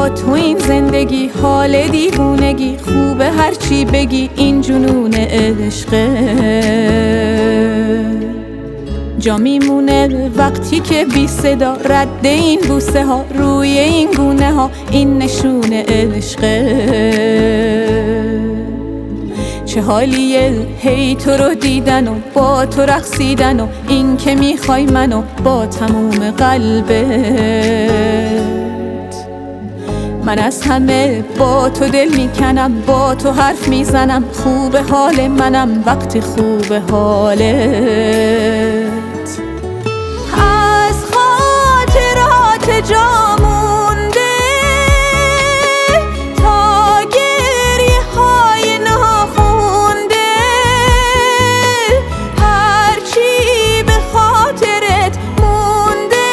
با تو این زندگی حال دیوونگی خوبه هرچی بگی این جنون عشقه جا میمونه وقتی که بی صدا رد این بوسه ها روی این گونه ها این نشون عشقه چه حالیه هی تو رو دیدن و با تو رقصیدن و این که میخوای منو با تموم قلبت من از همه با تو دل میکنم با تو حرف میزنم خوب حال منم وقتی خوب حالت از خاطرات جا مونده تا گریه های ناخونده هرچی به خاطرت مونده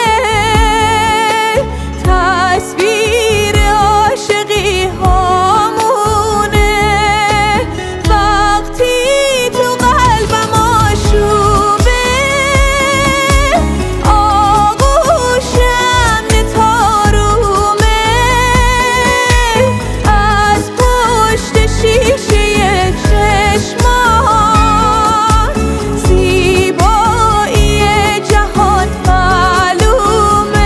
تصویر عاشقی هامونه وقتی تو قلبم آشوبه آغوشم تارومه از پشت شیشه چشمان زیبایی جهان معلومه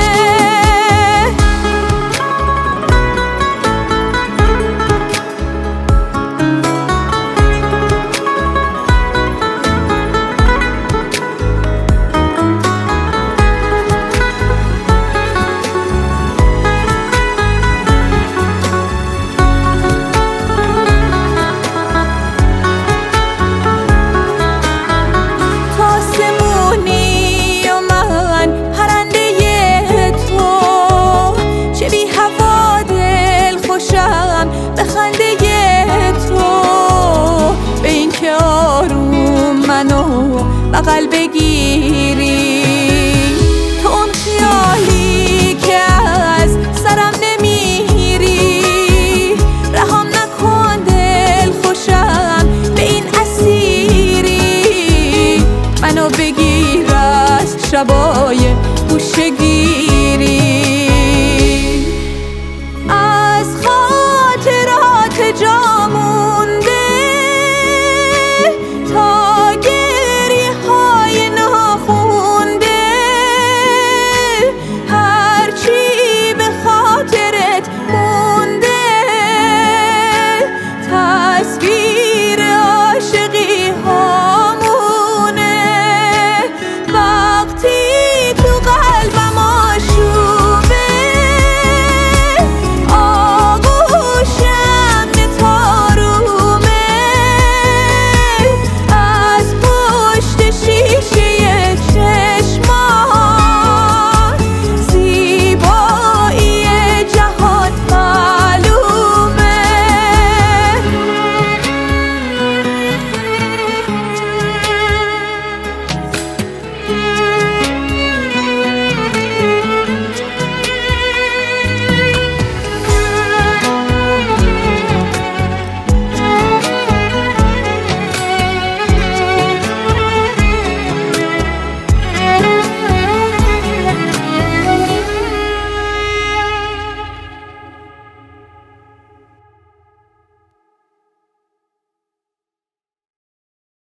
به خنده تو به این که آروم منو بغل بگیری تو اون خیالی که از سرم نمیری رهام نکن دل خوشم به این اسیری منو بگیر از شبای گوشگی